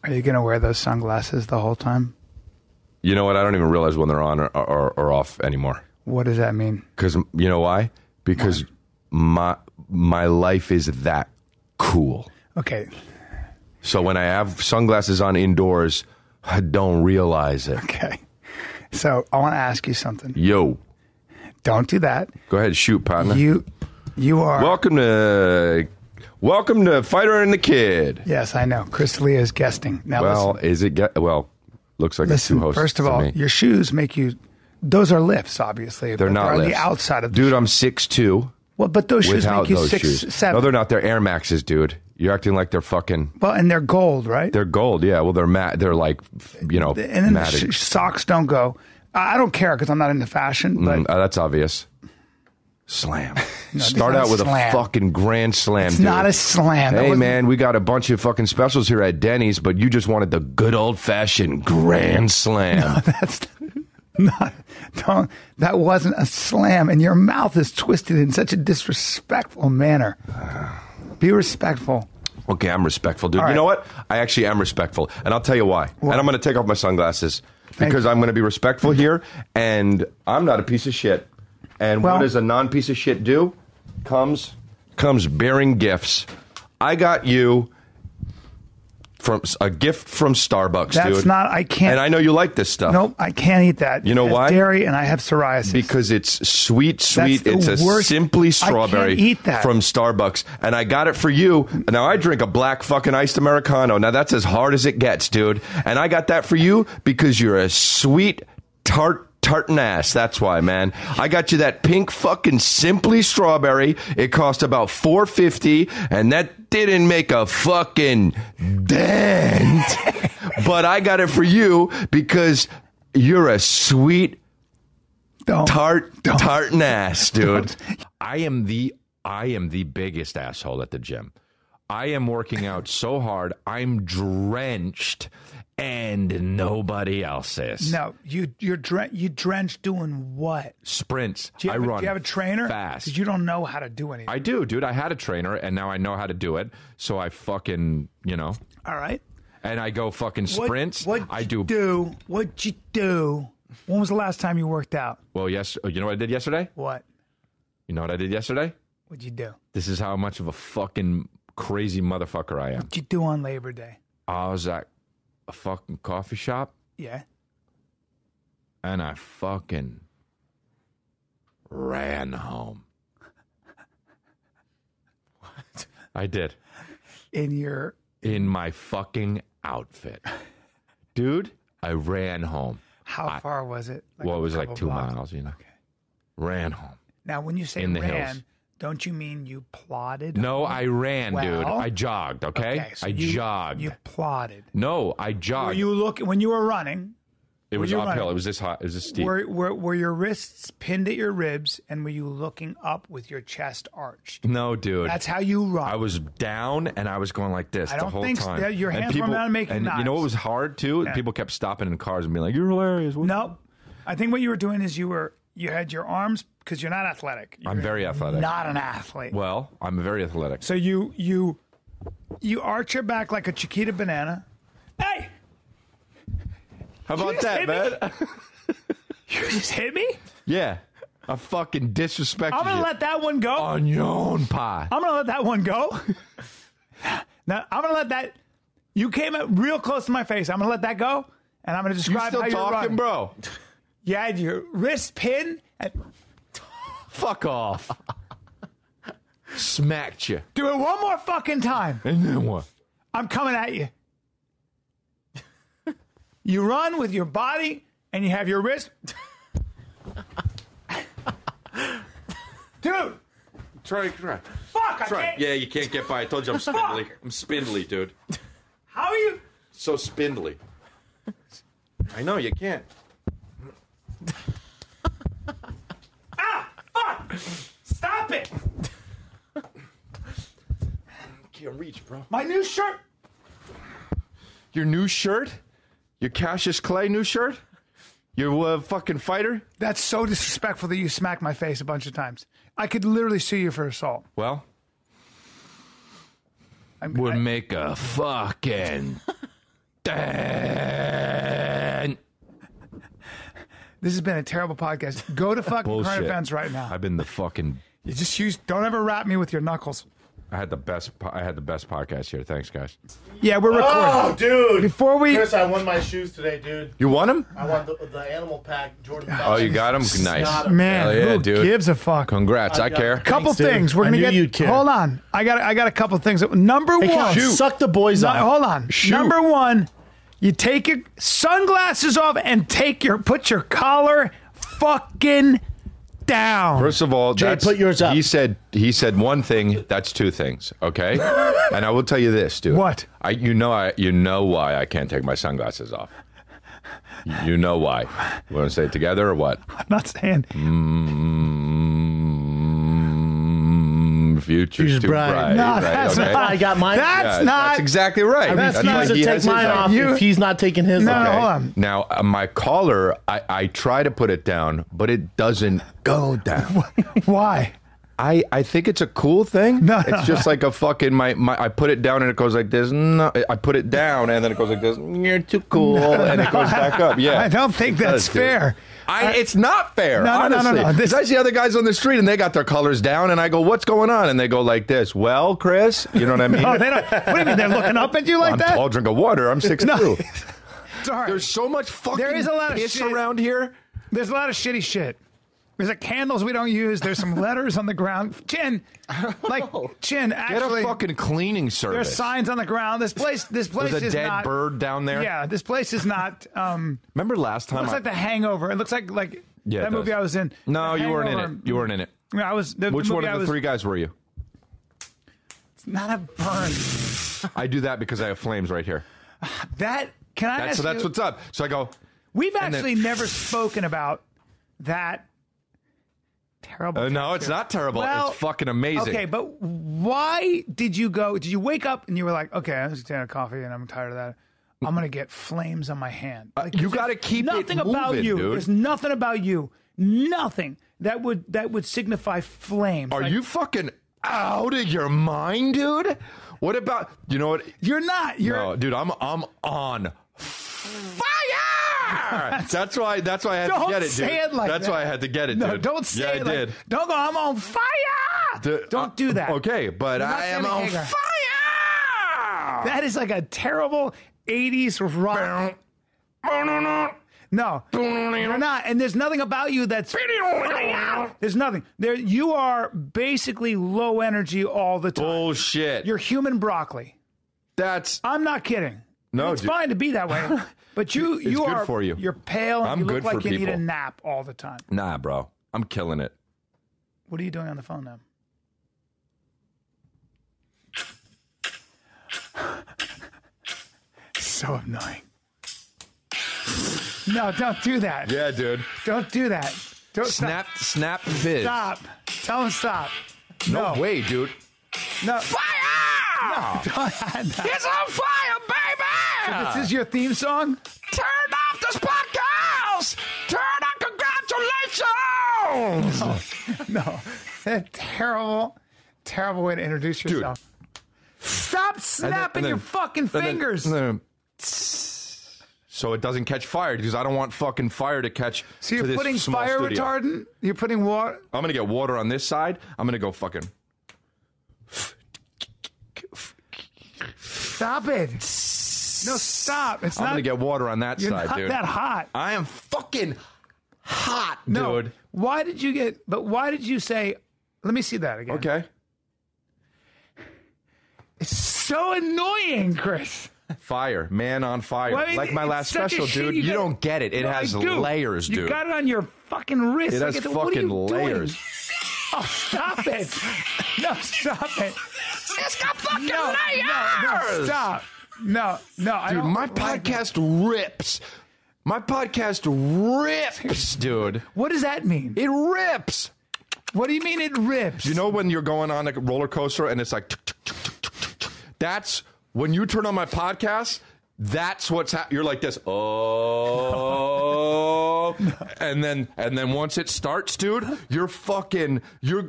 Are you going to wear those sunglasses the whole time? You know what? I don't even realize when they're on or off anymore. What does that mean? Because you know why? Because my life is that cool. Okay. So when I have sunglasses on indoors, I don't realize it. Okay. So I want to ask you something. Yo. Don't do that. Go ahead, shoot, partner. You are... Welcome to Fighter and the Kid. Yes, I know. Chris D'Elia is guesting. Now listen. Looks like Listen, it's two hosts. first of all, your shoes make you... Those are lifts, obviously. They're not on lifts. the outside of the Dude, shoe. I'm 6'2". Well, but those shoes without make you those 6'7". shoes. No, they're not. They're Air Maxes, dude. You're acting like they're fucking... Well, and they're gold, right? They're gold, yeah. Well, they're matte. They're like, And then matted. the socks don't go. I don't care because I'm not into fashion, but... that's obvious. Slam. No, Start it's not out with slam. a fucking grand slam, It's dude. not a slam. Hey, man, we got a bunch of fucking specials here at Denny's, but you just wanted the good old-fashioned grand slam. No, that's not... that wasn't a slam, and your mouth is twisted in such a disrespectful manner. Be respectful. Okay, I'm respectful, dude. All right. You know what? I actually am respectful, and I'll tell you why. What? And I'm going to take off my sunglasses because I'm going to be respectful here, and I'm not a piece of shit. And what does a non-piece of shit do? Comes bearing gifts. I got you from a gift from Starbucks, dude. That's not... I can't... And I know you like this stuff. Nope, I can't eat that. You know It has why? dairy, and I have psoriasis. Because it's sweet. That's the It's a worst. Simply I Strawberry can't eat that. from Starbucks. And I got it for you. Now, I drink a black fucking iced Americano. Now, that's as hard as it gets, dude. And I got that for you because you're a sweet, tartan ass. That's why, man. I got you that pink fucking Simply Strawberry. It cost about $4.50, and that didn't make a fucking dent. But I got it for you because you're a sweet tartan ass, dude. I am the biggest asshole at the gym. I am working out so hard, I'm drenched, and nobody else is. No, you drenched doing what? Sprints. Do you have, run do you have a trainer? fast. Because you don't know how to do anything. I do, dude. I had a trainer, and now I know how to do it. So I fucking, All right. and I go fucking sprints. What'd you do? When was the last time you worked out? Well, yes. You know what I did yesterday? What? You know what I did yesterday? What'd you do? This is how much of a fucking crazy motherfucker I am. What'd you do on Labor Day? I was at a fucking coffee shop, Yeah. and I fucking ran home. What? I did. In my fucking outfit. Dude, I ran home. How far was it? Well, it was like couple 2 blocks? miles, you know. Okay. Ran home. Now, when you say In the ran, hills. don't you mean you plodded? No, home? I ran, dude. Well, I jogged, okay? so I jogged. You plodded. No, I Were jogged. you when you were running? It was you uphill. running? It was this hot. It was this steep. Were your wrists pinned at your ribs, and were you looking up with your chest arched? No, dude. That's how you run. I was down and I was going like this I the don't whole think so. time. Your And hands weren't meant to make And you know what knots. was hard too? Yeah. People kept stopping in cars and being like, "You're hilarious." No, I think what you were doing is you had your arms because you're not athletic. I'm very athletic. Not an athlete. Well, I'm very athletic. So you arch your back like a Chiquita banana. Hey, How about just that, hit man? you just hit me. Yeah, I fucking disrespected I'm gonna you. let that one go. On your own pie. I'm gonna let that one go. Now I'm gonna let that. You came up real close to my face. I'm gonna let that go, and I'm gonna You describe still how you're talking, running. bro? You had your wrist pinned. And Fuck off. Smacked you. do it one more fucking time. And then what? I'm coming at you. You run with your body, and you have your wrist. Dude, Try. fuck! I can't. Yeah, you can't get by. I told you I'm spindly. I'm spindly, dude. How are you? So spindly. I know, you can't. Fuck! Stop it! Can't reach, bro. My new shirt. Your new shirt? Your Cassius Clay new shirt? Your fucking fighter? That's so disrespectful that you smacked my face a bunch of times. I could literally sue you for assault. Well, I- would make a fucking This has been a terrible podcast. Go to fucking current Bullshit. events right now. I've been the fucking. You just use. Don't ever rap me with your knuckles. I had the best podcast here. Thanks, guys. Yeah, we're recording. Oh, dude! Before we- Chris, I won my shoes today, dude. You won them? I won the animal pack, Jordan. Oh, you got them? Nice. Got 'em. Man, Hell yeah, who dude. gives a fuck? Congrats. I care. Couple Thanks, dude. things. We're I gonna knew get. you'd care. Hold on. I got a couple things. Number Hey, one. Cal, suck the boys No, off. hold on. Shoot. Number one. You take your sunglasses off and put your collar fucking down. First of all, Jay, put yours up. He said one thing. That's two things. Okay, and I will tell you this, dude. What? You know why I can't take my sunglasses off. You know why. You want to say it together or what? I'm not saying. Future's She's too bright. bright. No, right? that's Okay. not. I got mine. That's Yeah, not. That's exactly right. I That's refuse not- to he take has his mine on. off You- if he's not taking his No, off. no, hold on. Now, my collar, I try to put it down, but it doesn't go down. Why? I think it's a cool thing. No, it's just like a fucking I put it down and it goes like this. No, I put it down and then it goes like this. You're too cool, and it goes back up. Yeah, I don't think It that's does, dude. fair. It's not fair. No, no, no, honestly. no, no. This- 'Cause I see other guys on the street and they got their colors down, and I go, "What's going on?" And they go like this. Well, Chris, you know what I mean? Oh, they don't. What do you mean? They're looking up at you like I'm that? tall, drink of water. I'm 6'2". No. Sorry. There's so much fucking There is a lot of piss shit. around here. There's a lot of shitty shit. There's like candles we don't use. There's some letters on the ground. Chin, Get actually, a fucking cleaning there's service. signs on the ground. This place There's a is dead not. bird down there. Yeah, this place is not. Remember last time? Looks like The Hangover. It looks like Yeah, that it movie does. I was in. No, The you weren't in Hangover. it. You weren't in it. Yeah, I was. The Which movie one I of the was- three guys were you? It's not a burn. I do that because I have flames right here. That can I ask So that's you? what's up. So I go. We've and then- actually never spoken about that terrible. No, it's not terrible. Well, it's fucking amazing. Okay, but why did you go? Did you wake up and you were like, okay, I'm just taking a coffee and I'm tired of that. I'm gonna get flames on my hand. Like, you there's got to keep nothing it moving, about you. dude. There's nothing about you. Nothing that would signify flames. Are Like, you fucking out of your mind, dude? What about you know what? You're not. You're. No, dude, I'm on fire. That's why I had Don't to get it, dude. say it like That's that. why I had to get it, No, dude. don't say yeah, it. I like- did. Don't go. I'm on fire. Don't do that. Okay, but You're not I am Sammy on Hagar. fire. That is like a terrible 80s rock. No, you're not. And there's nothing about you that's. There's nothing. There, you are basically low energy all the time. Bullshit. You're human broccoli. That's I'm not kidding. No, it's dude. fine to be that way. But you good are for you. You're pale. And I'm you look good like for you need a people. nap all the time. nah, bro. I'm killing it. What are you doing on the phone now? So annoying. No, don't do that. Yeah, dude. Don't do that. Don't Snap, fizz. Stop. Tell him stop. No way, dude. No. Fire! It's on fire, baby! This is your theme song? Turn off this podcast! Turn on congratulations! No. That's terrible way to introduce yourself. Stop snapping your fucking fingers. So it doesn't catch fire because I don't want fucking fire to catch. So you're to this putting small fire studio. retardant? You're putting water? I'm gonna get water on this side. I'm gonna go fucking. Stop it. No, stop. It's I'm not. gonna get water on that You're side, not dude. that hot. I am fucking hot, No. dude. Why did you say, let me see that again. Okay. It's so annoying, Chris. Fire, man on fire. Well, I mean, like my it's last such a special, shit. dude. You You gotta- don't get it. It No, has I do. layers, dude. You got it on your fucking wrist. It has Like, what are fucking you doing? layers. Oh, stop it. No, stop it. It's got fucking No, stop. No, I Dude, don't my like podcast rips. My podcast rips, dude. What does that mean? It rips. What do you mean it rips? You know when you're going on a roller coaster and it's like, tuk, tuk, tuk, tuk, tuk, tuk, tuk. That's when you turn on my podcast. That's what's you're like this. Oh, and then once it starts, dude, you're and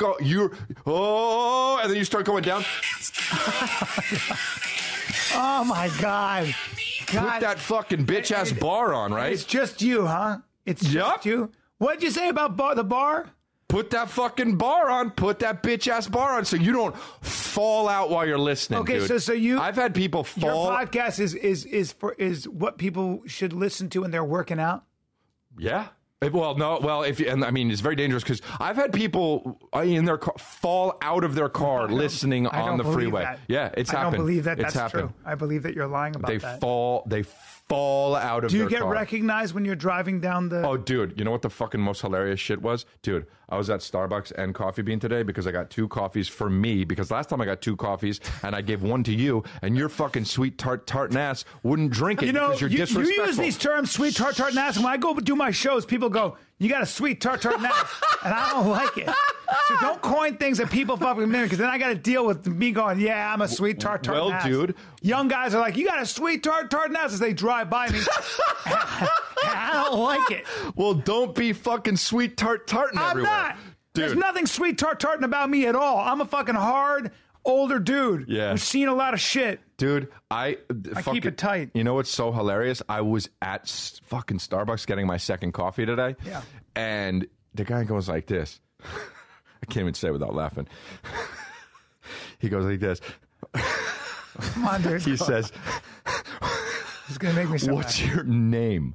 then you start going down. Oh my God. God. Put that fucking bitch ass bar on, right? It's just you, huh? It's Yup. just you. What'd you say about the bar? Put that fucking bar on. Put that bitch ass bar on so you don't fall out while you're listening. Okay, dude. so you. I've had people Your fall. podcast is what people should listen to when they're working out. Yeah. Well, no. Well, and I mean, it's very dangerous because I've had people in their car fall out of their car listening I on don't the believe freeway. that. Yeah, it's happened. I don't believe that It's that's happened. true. I believe that you're lying about They that. fall out of Do their you get car. recognized when you're driving down the? Oh, dude, you know what the fucking most hilarious shit was? Dude, I was at Starbucks and Coffee Bean today because I got 2 coffees for me because last time I got 2 coffees and I gave 1 to you and your fucking sweet tartan ass wouldn't drink it You know, because you're you disrespectful. use these terms, sweet tart and ass. When I go do my shows, people go, "You got a sweet tart and ass," and I don't like it. So don't coin things that people fucking mean because then I got to deal with me going, "Yeah, I'm a sweet tart Well, and ass." dude. Young guys are like, "You got a sweet tart and ass" as they drive by me. I don't like it. Well, don't be fucking sweet tartan I'm everywhere. not. There's Dude. nothing sweet tartan about me at all. I'm a fucking hard older dude Yeah. who's seen a lot of shit. Dude, I keep it tight. You know what's so hilarious? I was at fucking Starbucks getting my second coffee today. Yeah. And the guy goes like this. I can't even say it without laughing. He goes like this. Come on, dude. He says, It's going to make me so "What's mad. your name?"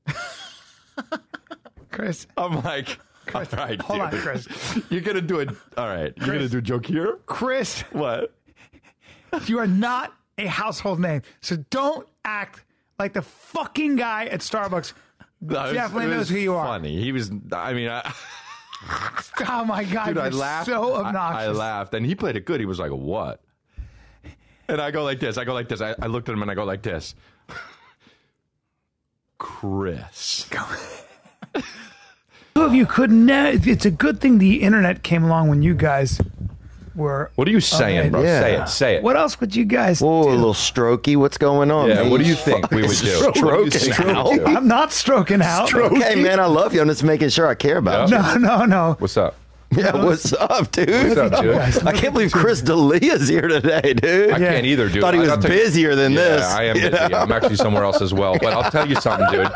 Chris. I'm like, all right, Hold on, dude. Chris. You're going to do it. All right. You're going to do a joke here? Chris, What? you are not a household name. So don't act like the fucking guy at Starbucks No, it definitely was knows who you are. Funny. He was, I mean, Oh, my God. dude, I you're laughed. so obnoxious. I laughed. And he played it good. He was like, "What?" And I go like this. I looked at him and I go like this. Chris. Two of you could it's a good thing the internet came along when you guys were. What are you saying, bro? Yeah. Say it. What else would you guys Oh, do? a little strokey. What's going on? Yeah, man? what do you think we would do? Stroking What do you think we out. would do? I'm not stroking out. Okay, man, I love you. I'm just making sure I care about Yeah. No. What's up? you. Yeah, what's up, dude? What's up, dude? I can't believe Chris D'Elia's here today, dude. I can't either, dude. Thought he was I'll tell you- busier than Yeah, this. I am you busy. know? I'm actually somewhere else as well. But I'll tell you something, dude.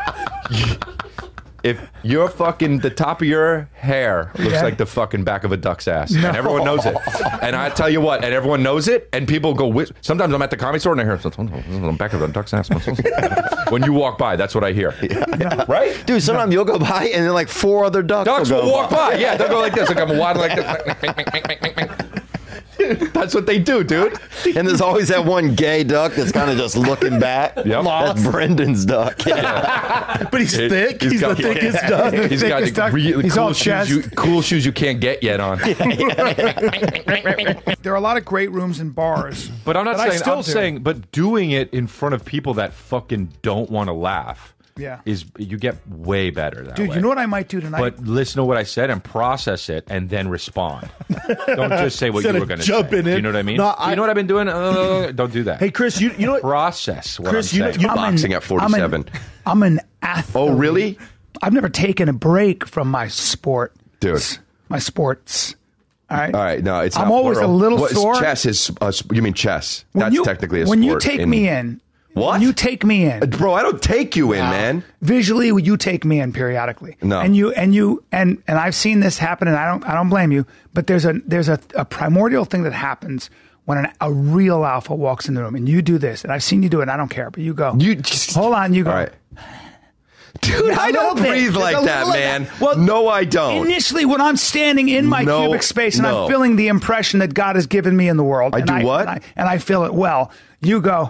If your fucking the top of your hair looks Yeah. like the fucking back of a duck's ass, and everyone knows it, and I tell you what, and everyone knows it, and people go. Sometimes I'm at the comedy store and I hear the back of a duck's ass. When you walk by, that's what I hear. Right? Dude, sometimes you'll go by and then like 4 other ducks, Ducks will will go walk by. Yeah, they'll go like this. Like I'm waddling like this. That's what they do, dude. And there's always that one gay duck that's kind of just looking back. Yep. That's Brendan's duck. Yeah. But he's thick. He's got- the thickest duck. He's got thickest duck. really He's cool all shoes, chest. cool shoes you can't get yet on. There are a lot of great rooms and bars. But I'm not But I saying. still I'm do. saying, but doing it in front of people that fucking don't want to laugh, Yeah. is you get way better that Dude, way. you know what I might do tonight? But listen to what I said and process it, and then respond. Don't just say what Instead you were of going to say. jumping Do you in. know what I mean? No, you know what I've been doing? Don't do that. Hey, Chris, you know what? Process what Chris, I'm you know- saying. you- Boxing at 47. I'm an athlete. Oh, really? I've never taken a break from my sport. Dude. My sports. All right. All right, no, it's I'm not always plural. a little What is sore. chess is. You mean chess? When That's you- technically a when sport. you take me in. What? When you take me in. Bro, I don't take you in, man. Visually, you take me in periodically. No. And I've seen this happen, and I don't blame you. But there's a primordial thing that happens when a real alpha walks in the room, and you do this, and I've seen you do it. And I don't care, but you go. You just, Hold on, you go. All right. Dude, I don't little bit. breathe Just like a that, little man. bit. Well, no, I don't. Initially, when I'm standing in my No, cubic space and no. I'm feeling the impression that God has given me in the world, I and do what? And I feel it well. You go.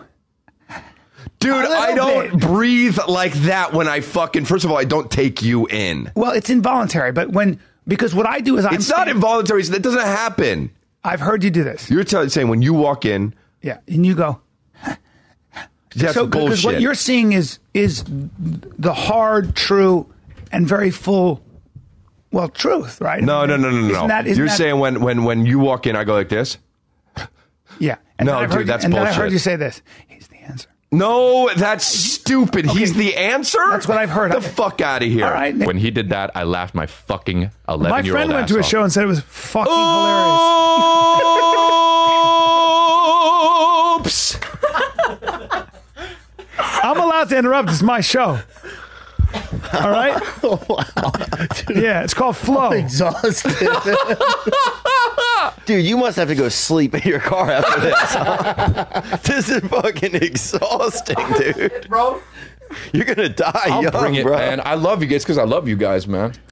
Dude, A little I don't bit. breathe like that when I fucking. First of all, I don't take you in. Well, it's involuntary, but because what I do is It's not involuntary. That doesn't happen. I've heard you do this. You're saying when you walk in, Yeah, and you go. that's So because bullshit. what you're seeing is the hard, true, and very full, well, truth, right? no. Isn't that- isn't You're that- saying when you walk in, I go like this. Yeah. And No, then I've dude, heard that's and then I heard bullshit. you say this. He's the answer. No, that's stupid. He's the answer. That's what I've heard. The fuck out of here. All right. When he did that, I laughed my fucking 11-year-old My friend went to a ass show off. and said it was fucking hilarious. Oops. I'm allowed to interrupt. It's my show. All right? Yeah, it's called Flow. Exhausted. Dude, you must have to go sleep in your car after this. This is fucking exhausting, dude. Bro. You're gonna die I'll young, bring it, bro. man. I love you guys because I love you guys, man.